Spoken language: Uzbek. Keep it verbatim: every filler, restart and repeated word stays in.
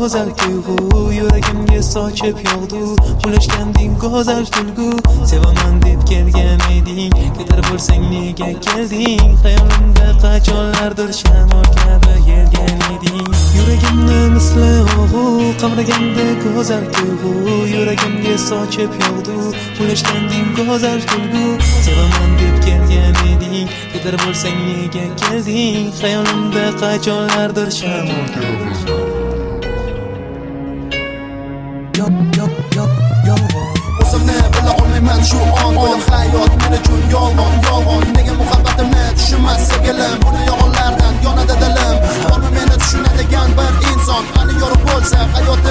go'zal tuyg'u yuragimga sochib yog'du ulashganding go'zal kulgu sevaman deb kelgan eding ketar bo'lsang nega kelding xayolimda qachonlardir shamol kabi kelgan eding yuragimni misli o'g'u qamraganda go'zal tuyg'u yuragimga sochib yog'du ulashganding go'zal kulgu sevaman deb kelgan eding ketar bo'lsang nega kelding xayolimda qachonlardir shamol kabi o'zimni bila olmayman shu on o'lim hayot men uchun yolg'on yolg'on nega muhabbatimni tushunmas sevgilim buni yolg'onlardan yonadi dilim bormi meni tushunadigan bir inson qani yorug' bo'lsa hayot